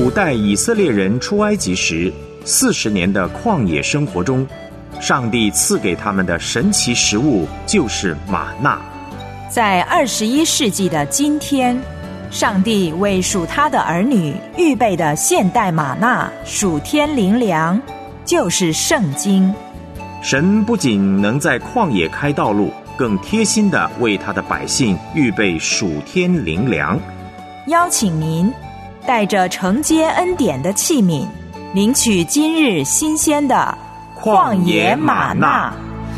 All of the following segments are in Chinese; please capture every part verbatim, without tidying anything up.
古代以色列人出埃及时四十年的旷野生活中，上帝赐给他们的神奇食物就是玛纳。 在二十一世纪的今天，上帝为属他的儿女预备的现代玛纳属天灵粮，就是圣经。 神不仅能在旷野开道路，更贴心地为他的百姓预备属天灵粮。 邀请您带着承接恩典的器皿，领取今日新鲜的旷野玛纳。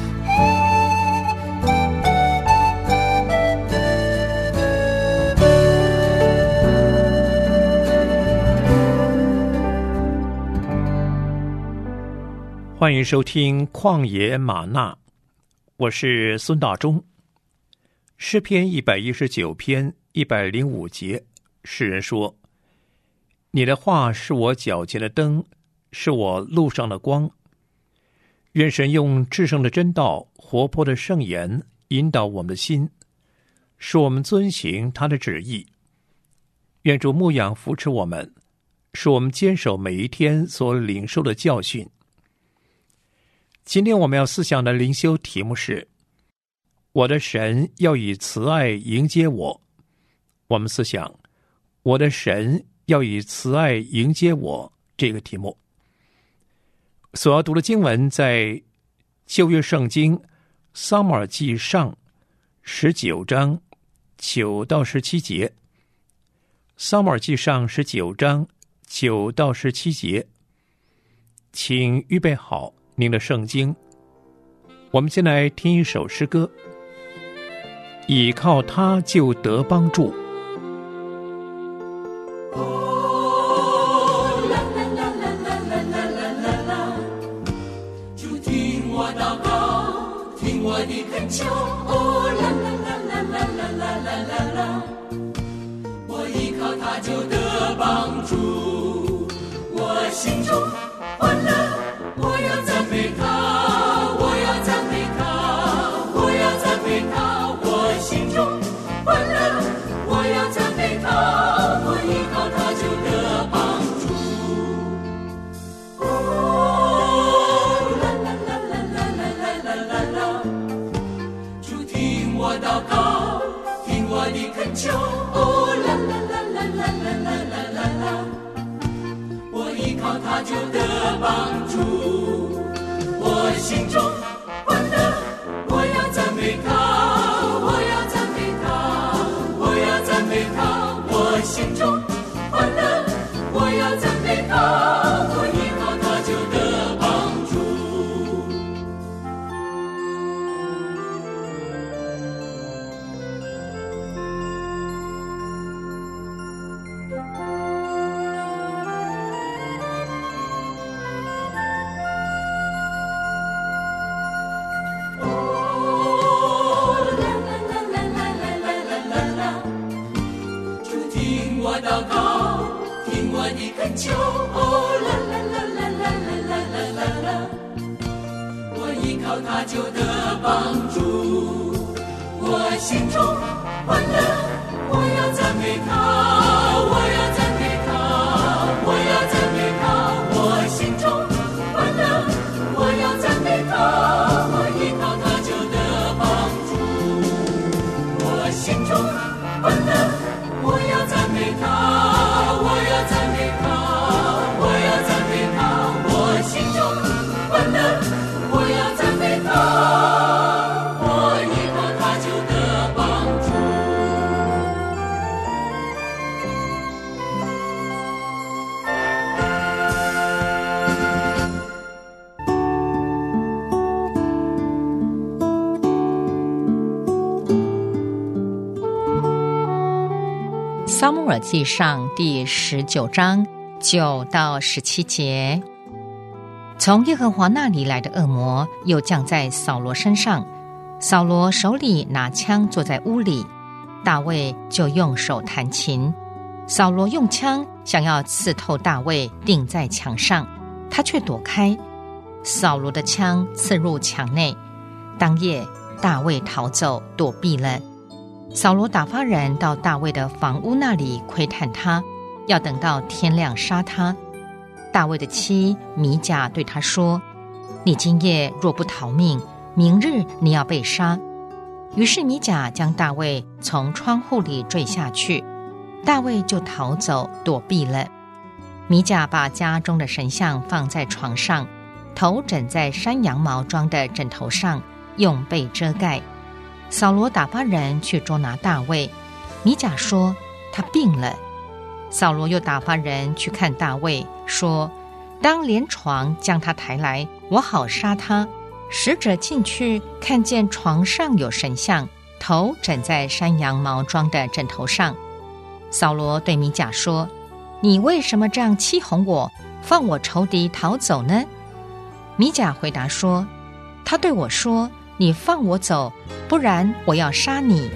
欢迎收听旷野玛纳，我是孙大中。诗篇一百一十九篇一百零五节，诗人说：你的话是我脚前的灯，是我路上的光。愿神用至圣的真道、活泼的圣言引导我们的心，使我们遵行他的旨意。愿主牧养扶持我们，使我们坚守每一天所领受的教训。今天我们要思想的灵修题目是：我的神要以慈爱迎接我。我们思想我的神要以慈爱迎接我这个题目。所要读的经文在旧约圣经撒母耳记上十九章九到十七节。撒母耳记上十九章九到十七节，请预备好您的圣经。我们先来听一首诗歌，倚靠他就得帮助。 主听我祷告，听我的恳求，哦啦啦啦啦啦啦啦啦啦，我依靠他就得帮助，我心中欢乐，我要赞美他，我要赞美他，我要赞美他，我心中欢乐，我要赞美他，我依靠他就得帮助。哦，啦啦啦啦啦啦啦啦啦，主听我祷告，听我的恳求，哦，啦啦啦啦啦啦啦啦啦啦，我依靠他就得帮助，我心中欢乐，我要赞美他，我要赞美他，我要赞美他，我心中欢乐，我要赞美他，我依靠他就得帮助。祷告，听我的恳求，哦啦啦啦啦啦啦啦啦啦，我依靠他就得帮助，我心中欢乐，我要赞美他，我要赞美他，我要赞美他，我心中欢乐，我要赞美他，我依靠他就得帮助，我心中欢乐，我要赞美他，我要赞美他，我要赞美他，我心中欢乐，我要赞美他，我依靠他就得帮助。 撒母耳记上第十九章九到十七节，从耶和华那里来的恶魔又降在扫罗身上，扫罗手里拿枪坐在屋里，大卫就用手弹琴，扫罗用枪想要刺透大卫，钉在墙上，他却躲开，扫罗的枪刺入墙内。当夜大卫逃走躲避了。扫罗打发人到大卫的房屋那里窥探他， 要等到天亮杀他。大卫的妻米甲对他说：你今夜若不逃命，明日你要被杀。于是米甲将大卫从窗户里坠下去，大卫就逃走躲避了。米甲把家中的神像放在床上，头枕在山羊毛装的枕头上，用被遮盖。扫罗打发人去捉拿大卫，米甲说他病了。扫罗又打发人去看大卫，说当连床将他抬来，我好杀他。使者进去，看见床上有神像，头枕在山羊毛装的枕头上。扫罗对米甲说：你为什么这样欺哄我，放我仇敌逃走呢？米甲回答说：他对我说，你放我走，不然我要杀你。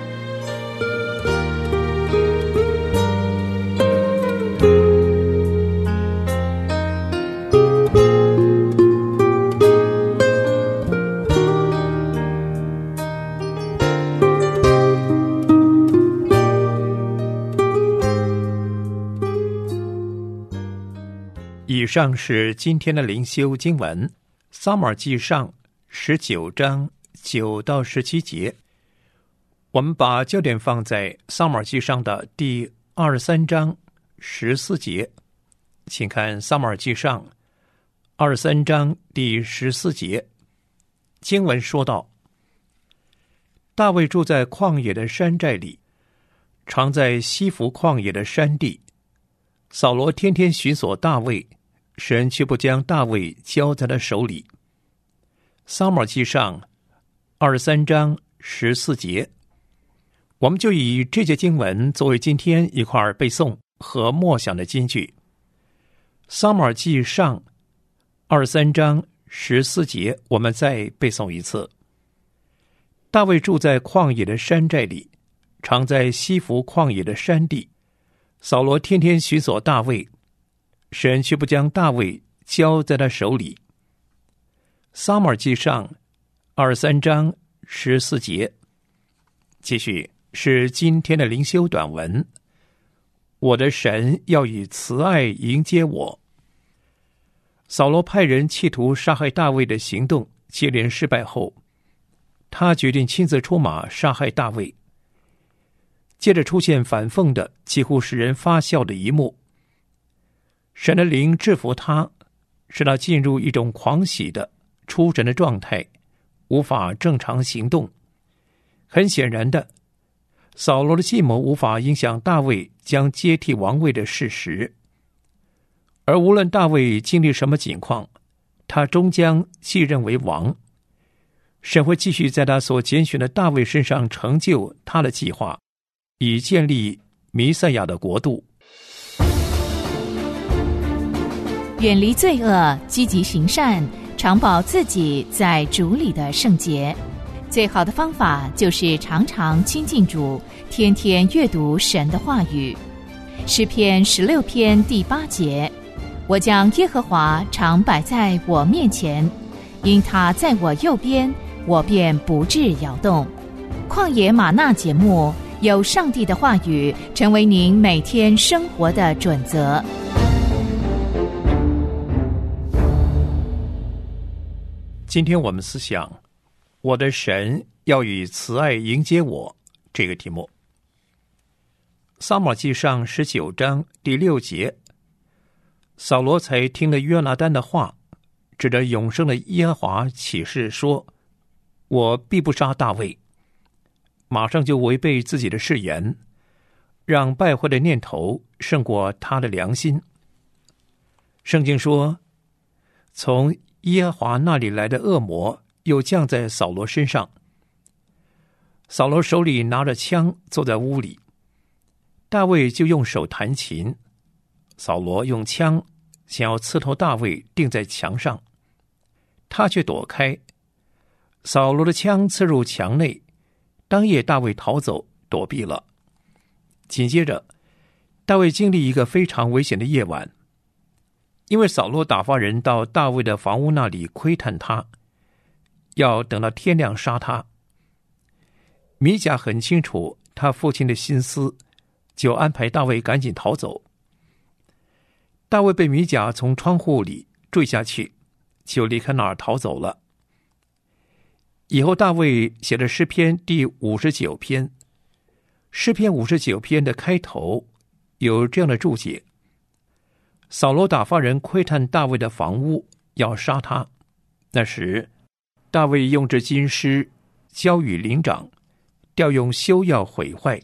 以上是今天的灵修经文，撒母耳记上十九章九到十七节。我们把焦点放在撒母耳记上的第二十三章十四节，请看撒母耳记上二十三章第十四节。经文说道：大卫住在旷野的山寨里，常在西弗旷野的山地。扫罗天天寻索大卫，神却不将大卫交在他手里。撒母耳记上二十三章十四节，我们就以这节经文作为今天一块背诵和默想的金句。撒母耳记上二十三章十四节，我们再背诵一次。大卫住在旷野的山寨里，常在西弗旷野的山地。扫罗天天寻索大卫，神却不将大卫交在他手里。撒母耳记上二十三章十四节。继续是今天的灵修短文。我的神要以慈爱迎接我。扫罗派人企图杀害大卫的行动接连失败后，他决定亲自出马杀害大卫。接着出现反讽的几乎使人发笑的一幕。神的灵制服他，使他进入一种狂喜的出神的状态，无法正常行动。很显然的，扫罗的计谋无法影响大卫将接替王位的事实。而无论大卫经历什么境况，他终将继任为王。神会继续在他所拣选的大卫身上成就他的计划，以建立弥赛亚的国度。 远离罪恶，积极行善，常保自己在主里的圣洁。最好的方法就是常常亲近主，天天阅读神的话语。诗篇十六篇第八节：我将耶和华常摆在我面前，因他在我右边，我便不致摇动。旷野吗哪节目，有上帝的话语成为您每天生活的准则。 今天我们思想我的神要以慈爱迎接我这个题目。撒母耳记上十九章第六节，扫罗才听了约拿单的话，指着永生的耶和华起誓说，我必不杀大卫，马上就违背自己的誓言，让败坏的念头胜过他的良心。圣经说，从耶和华那里来的恶魔又降在扫罗身上。扫罗手里拿着枪坐在屋里，大卫就用手弹琴，扫罗用枪想要刺透大卫钉在墙上，他却躲开。扫罗的枪刺入墙内，当夜大卫逃走躲避了。紧接着大卫经历一个非常危险的夜晚，因为扫罗打发人到大卫的房屋那里窥探他，要等到天亮杀他。米甲很清楚他父亲的心思，就安排大卫赶紧逃走， 大卫被米甲从窗户里坠下去，就离开那儿逃走了。以后大卫写了诗篇第五十九篇，诗篇五十九篇的开头有这样的注解：扫罗打发人窥探大卫的房屋，要杀他。那时大卫用这金狮交与灵长，调用修要毁坏。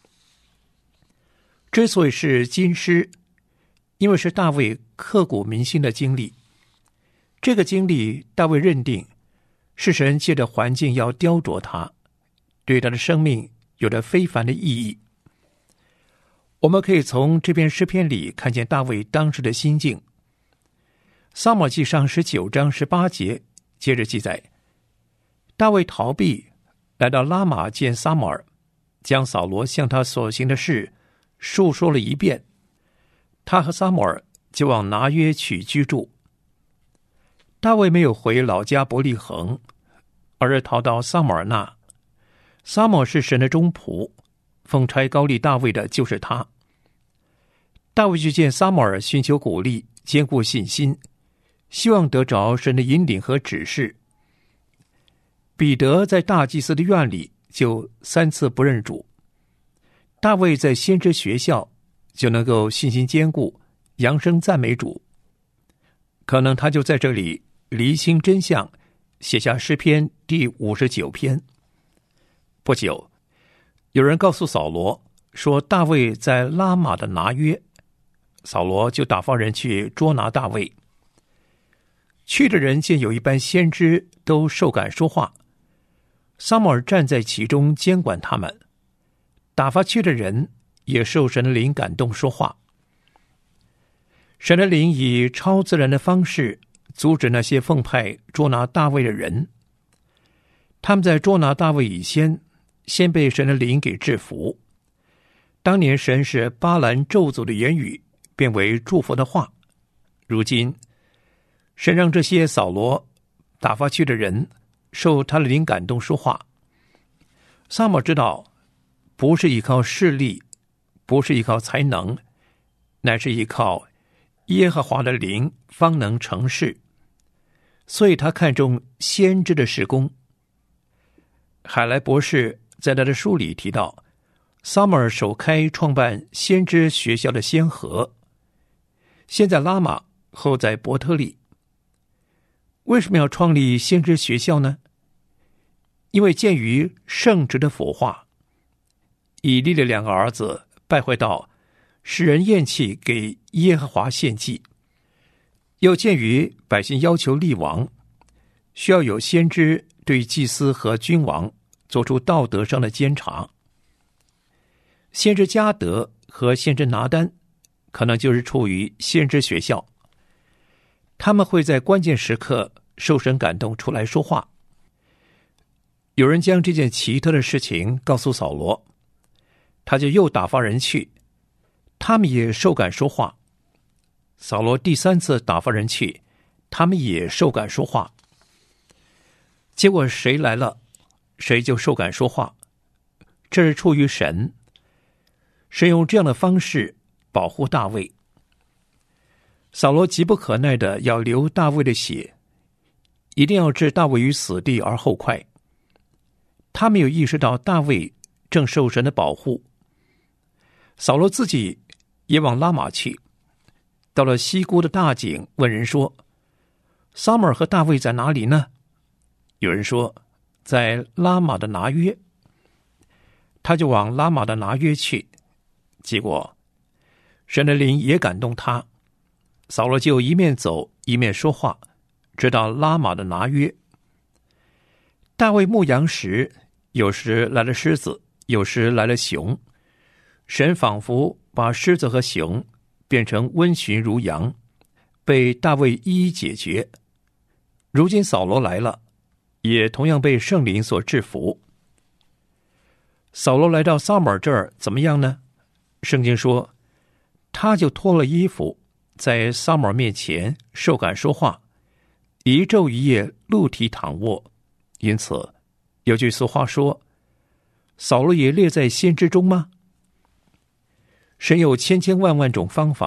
之所以是金狮，因为是大卫刻骨铭心的经历。这个经历大卫认定是神借着环境要雕琢他，对他的生命有着非凡的意义。我们可以从这篇诗篇里看见大卫当时的心境。撒母耳记上十九章十八节接着记载，大卫逃避，来到拉玛见撒母耳，将扫罗向他所行的事述说了一遍。他和撒母耳就往拿约去居住。大卫没有回老家伯利恒，而是逃到撒母耳那。撒母耳是神的忠仆，奉差膏立大卫的就是他。大卫去见撒母耳，寻求鼓励，坚固信心，希望得着神的引领和指示。彼得在大祭司的院里就三次不认主，大卫在先知学校就能够信心坚固，扬声赞美主。可能他就在这里厘清真相，写下诗篇第五十九篇。不久，有人告诉扫罗说大卫在拉玛的拿约，扫罗就打发人去捉拿大卫。去的人见有一班先知都受感说话，撒母耳站在其中监管他们，打发去的人也受神的灵感动说话。神的灵以超自然的方式阻止那些奉派捉拿大卫的人。他们在捉拿大卫以前，先被神的灵给制服。当年神使巴兰咒诅的言语变为祝福的话，如今神让这些扫罗打发去的人受他的灵感动说话。撒母耳知道，不是依靠势力，不是依靠才能，乃是依靠耶和华的灵方能成事，所以他看重先知的事工。海莱博士在他的书里提到，撒母耳首开创办先知学校的先河，先在拉玛，后在伯特利。为什么要创立先知学校呢？因为鉴于圣职的腐化，以利的两个儿子败坏到使人厌弃给耶和华献祭，又鉴于百姓要求立王，需要有先知对祭司和君王做出道德上的监察。先知加德和先知拿单可能就是处于先知学校，他们会在关键时刻受神感动出来说话。有人将这件奇特的事情告诉扫罗，他就又打发人去，他们也受感说话。扫罗第三次打发人去，他们也受感说话。结果谁来了，谁就受感说话，这是出于神。神用这样的方式保护大卫。扫罗急不可耐的要流大卫的血，一定要置大卫于死地而后快。他没有意识到大卫正受神的保护。扫罗自己也往拉玛去，到了西沽的大井，问人说：撒母耳和大卫在哪里呢？有人说在拉玛的拿约。他就往拉玛的拿约去，结果神的灵也感动他，扫罗就一面走一面说话，直到拉玛的拿约。大卫牧羊时，有时来了狮子，有时来了熊，神仿佛把狮子和熊变成温驯如羊，被大卫一一解决。如今扫罗来了，也同样被圣灵所制服。扫罗来到撒母耳这儿怎么样呢？圣经说，他就脱了衣服，在撒母耳面前受感说话，一昼一夜露体躺卧。因此有句俗话说，扫罗也列在先知中吗？神有千千万万种方法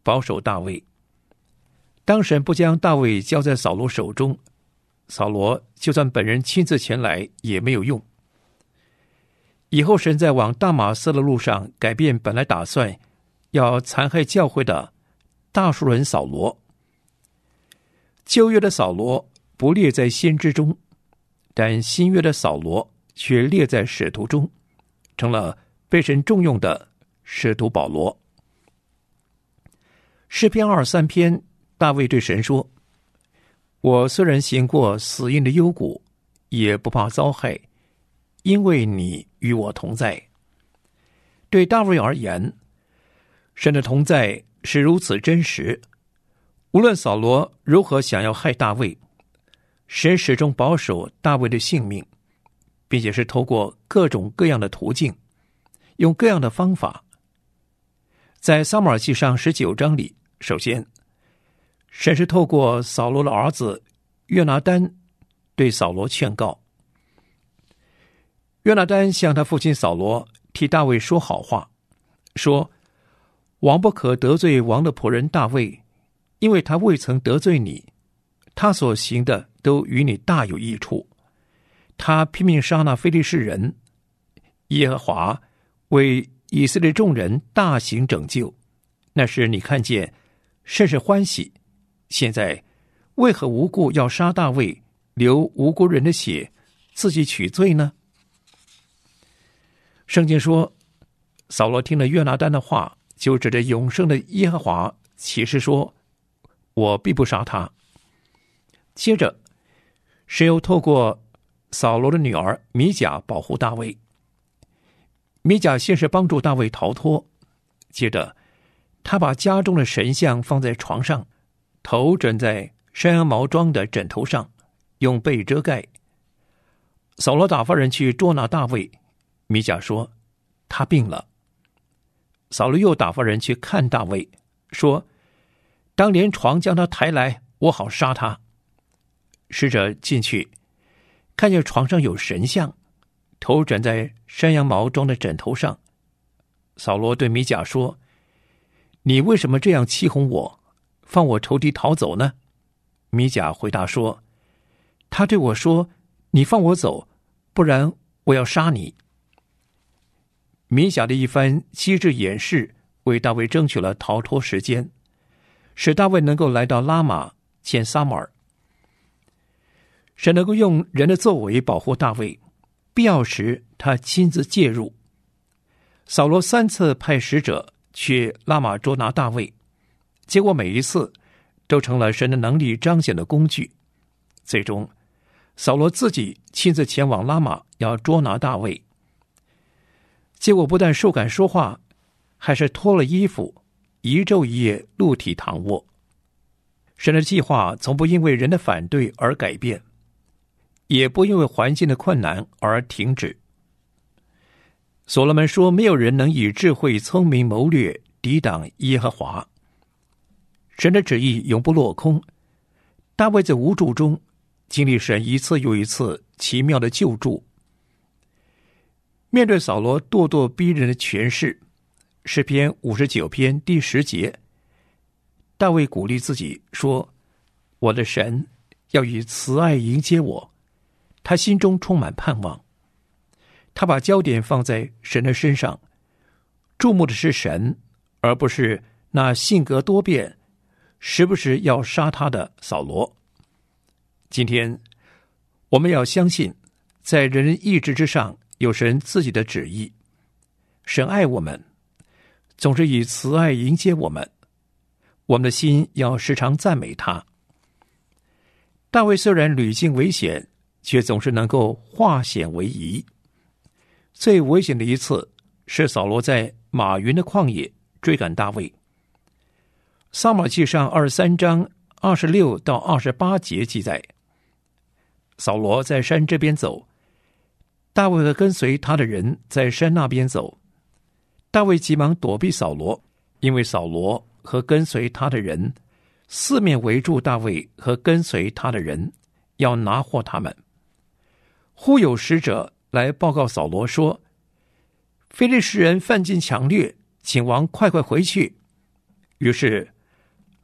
保守大卫。当神不将大卫交在扫罗手中，扫罗就算本人亲自前来也没有用。以后神在往大马色的路上改变本来打算要残害教会的大数人扫罗。旧约的扫罗不列在先知中，但新约的扫罗却列在使徒中，成了被神重用的使徒保罗。诗篇二十三篇，大卫对神说：我虽然行过死荫的幽谷，也不怕遭害，因为你与我同在。对大卫而言，神的同在是如此真实，无论扫罗如何想要害大卫，神始终保守大卫的性命，并且是透过各种各样的途径，用各样的方法。在撒母耳记上十九章里，首先神是透过扫罗的儿子约拿单对扫罗劝告。约拿单向他父亲扫罗替大卫说好话，说王不可得罪王的仆人大卫，因为他未曾得罪你，他所行的都与你大有益处。他拼命杀那非利士人，耶和华为以色列众人大行拯救，那时你看见甚是欢喜。现在为何无故要杀大卫，流无辜人的血，自己取罪呢？圣经说，扫罗听了约拿单的话，就指着永生的耶和华起誓说，我必不杀他。接着神又透过扫罗的女儿米甲保护大卫。米甲先是帮助大卫逃脱，接着他把家中的神像放在床上，头枕在山羊毛装的枕头上，用被遮盖。扫罗打发人去捉拿大卫，米甲说他病了。扫罗又打发人去看大卫，说当连床将他抬来，我好杀他。使者进去，看见床上有神像，头枕在山羊毛装的枕头上。扫罗对米甲说，你为什么这样欺哄我，放我仇敌逃走呢？米甲回答说，他对我说，你放我走，不然我要杀你。米甲的一番机智掩饰，为大卫争取了逃脱时间，使大卫能够来到拉玛见撒母耳。神能够用人的作为保护大卫，必要时他亲自介入。扫罗三次派使者去拉玛捉拿大卫，结果每一次都成了神的能力彰显的工具。最终扫罗自己亲自前往拉玛要捉拿大卫，结果不但受感说话，还是脱了衣服，一昼一夜露体躺卧。神的计划从不因为人的反对而改变，也不因为环境的困难而停止。所罗门说，没有人能以智慧聪明谋略抵挡耶和华。神的旨意永不落空。大卫在无助中经历神一次又一次奇妙的救助。面对扫罗咄咄逼人的权势，诗篇五十九篇第十节，大卫鼓励自己说，我的神要以慈爱迎接我。他心中充满盼望，他把焦点放在神的身上，注目的是神，而不是那性格多变时不时要杀他的扫罗。今天我们要相信，在人人意志之上有神自己的旨意。神爱我们，总是以慈爱迎接我们，我们的心要时常赞美他。大卫虽然屡经危险，却总是能够化险为夷。最危险的一次是扫罗在马云的旷野追赶大卫。撒母耳记上二十三章二十六到二十八节记载，扫罗在山这边走，大卫和跟随他的人在山那边走。大卫急忙躲避扫罗，因为扫罗和跟随他的人四面围住大卫和跟随他的人，要拿获他们。忽有使者来报告扫罗说，非利士人犯尽抢掠，请王快快回去。于是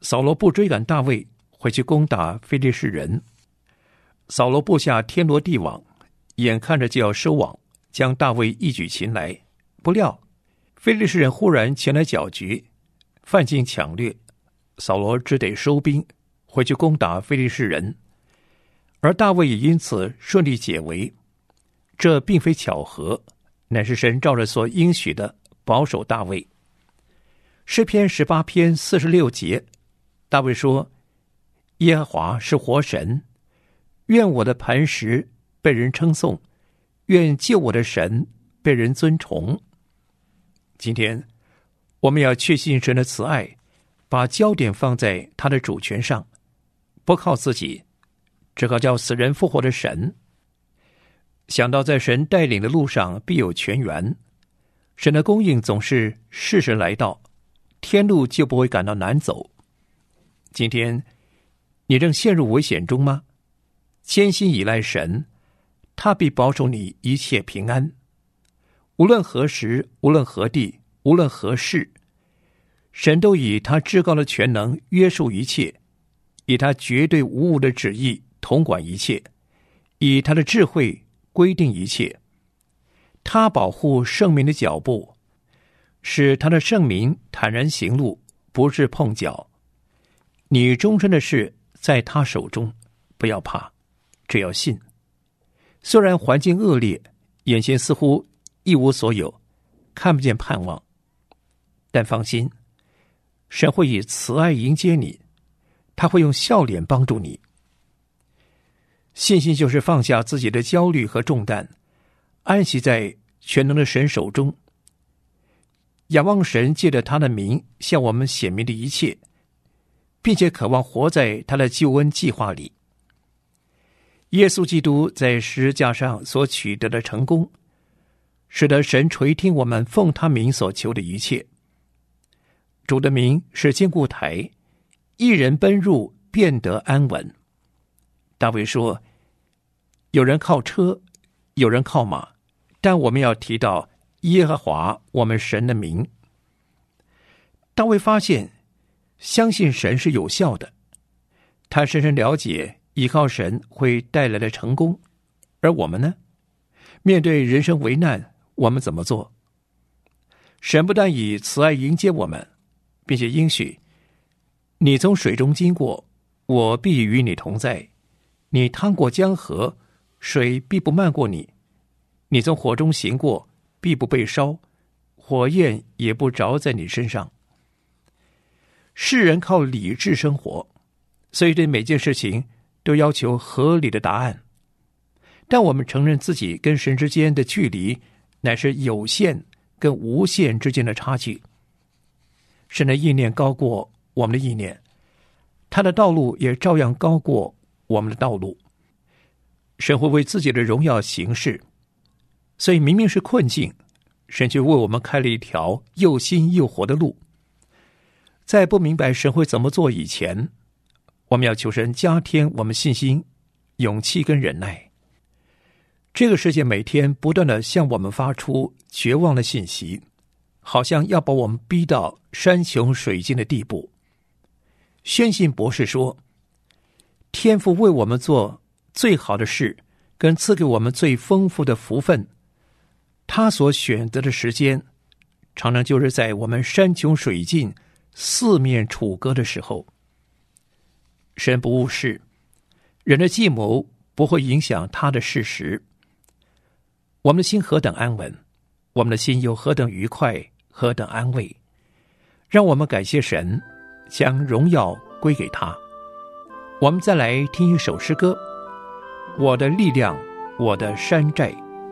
扫罗不追赶大卫，回去攻打非利士人。扫罗布下天罗地网，眼看着就要收网，将大卫一举擒来。不料非利士人忽然前来搅局，犯境抢掠，扫罗只得收兵回去攻打非利士人，而大卫也因此顺利解围。这并非巧合，乃是神照着所应许的保守大卫。诗篇十八篇四十六节，大卫说：耶和华是活神，愿我的磐石被人称颂，愿救我的神被人尊崇。今天我们要确信神的慈爱，把焦点放在他的主权上，不靠自己，只靠叫死人复活的神。想到在神带领的路上必有泉源，神的供应总是适时来到，天路就不会感到难走。今天你正陷入危险中吗？坚心依赖神，他必保守你一切平安。无论何时，无论何地，无论何事，神都以他至高的全能约束一切，以他绝对无误的旨意统管一切，以他的智慧规定一切。他保护圣民的脚步，使他的圣民坦然行路，不致碰脚。你终身的事在他手中，不要怕，只要信。虽然环境恶劣，眼前似乎一无所有，看不见盼望，但放心，神会以慈爱迎接你，他会用笑脸帮助你。信心就是放下自己的焦虑和重担，安息在全能的神手中，仰望神借着他的名向我们显明的一切，并且渴望活在他的救恩计划里。耶稣基督在十字架上所取得的成功，使得神垂听我们奉他名所求的一切。主的名是坚固台，一人奔入便得安稳。大卫说，有人靠车，有人靠马，但我们要提到耶和华我们神的名。大卫发现相信神是有效的，他深深了解依靠神会带来的成功。而我们呢？面对人生危难，我们怎么做？神不但以慈爱迎接我们，并且应许，你从水中经过，我必与你同在。你趟过江河，水必不漫过你。你从火中行过，必不被烧，火焰也不着在你身上。世人靠理智生活，所以对每件事情都要求合理的答案。但我们承认自己跟神之间的距离乃是有限跟无限之间的差距。神的意念高过我们的意念，他的道路也照样高过我们的道路。神会为自己的荣耀行事，所以明明是困境，神却为我们开了一条又新又活的路。在不明白神会怎么做以前，我们要求神加添我们信心、勇气跟忍耐。这个世界每天不断地向我们发出绝望的信息，好像要把我们逼到山穷水尽的地步。宣信博士说，天父为我们做最好的事，跟赐给我们最丰富的福分，他所选择的时间，常常就是在我们山穷水尽、四面楚歌的时候。神不误事，人的计谋不会影响他的事实。我们的心何等安稳，我们的心又何等愉快，何等安慰。让我们感谢神，将荣耀归给他。我们再来听一首诗歌，我的力量，我的山寨。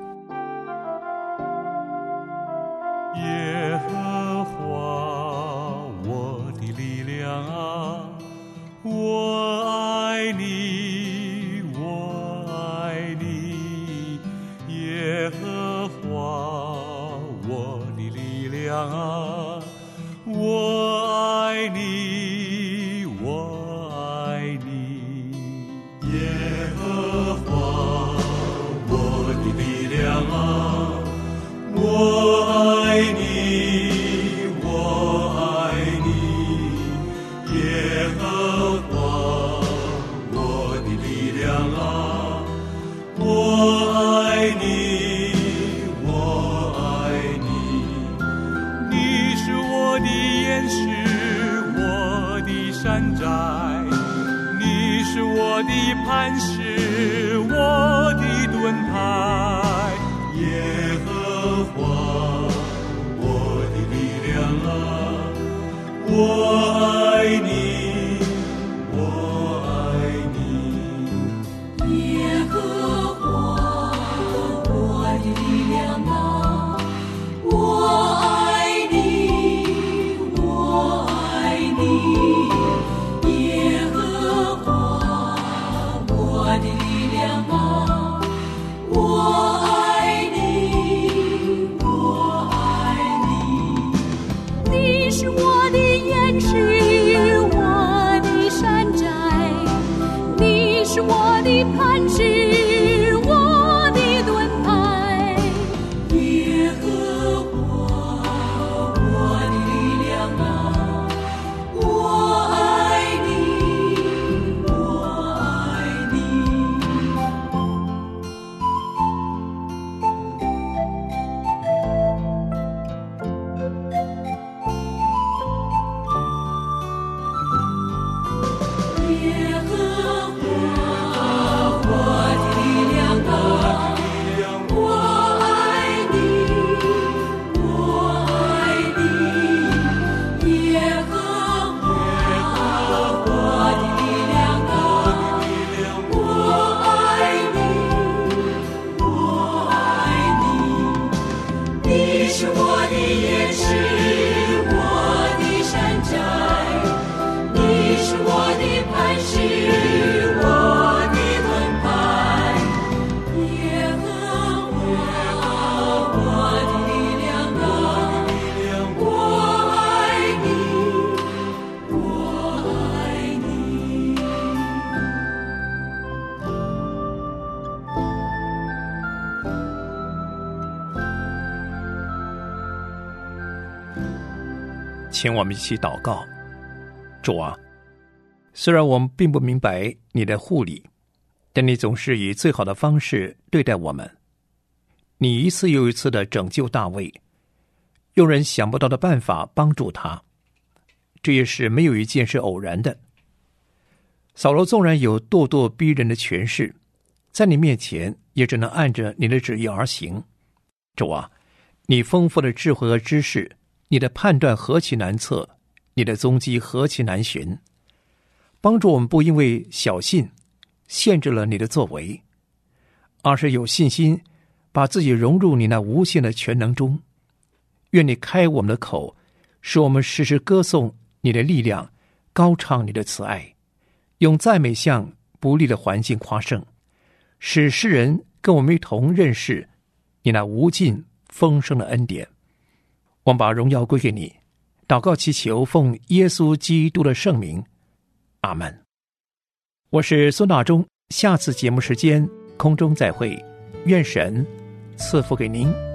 耶和华我的力量啊，我爱你，我爱你。耶和华我的力量啊，我爱你，我爱你。耶和华我的力量啊，我爱你，我爱你。耶寨，你是我的磐石，我的盾牌。耶和华，我的力量啊，我爱你，我爱你。 耶和华，我的力量啊，我爱你，我爱你。耶和华，我的力量啊，我爱你，我爱你。你是我的岩石，我的山寨，你是我的磐石，我的盾牌。耶和华，我的力量啊，我爱你，我爱你。耶和华，我的力量啊，我爱你，我爱你。耶和华，我的力量啊，我爱你，我爱你。你是我的岩石，我的山寨，你是我的磐石，我的盾牌。耶和华，我的力量啊，我爱你，我爱你。 请我们一起祷告。主啊，虽然我们并不明白你的护理，但你总是以最好的方式对待我们。你一次又一次的拯救大卫，用人想不到的办法帮助他，这也是没有一件是偶然的。扫罗纵然有咄咄逼人的权势，在你面前也只能按着你的旨意而行。主啊，你丰富的智慧和知识，你的判断何其难测，你的踪迹何其难寻。帮助我们不因为小信限制了你的作为，而是有信心把自己融入你那无限的全能中。愿你开我们的口，使我们时时歌颂你的力量，高唱你的慈爱，用赞美向不利的环境夸胜，使世人跟我们一同认识你那无尽丰盛的恩典。我们把荣耀归给你，祷告祈求奉耶稣基督的圣名，阿们。我是孙大中，下次节目时间空中再会，愿神赐福给您。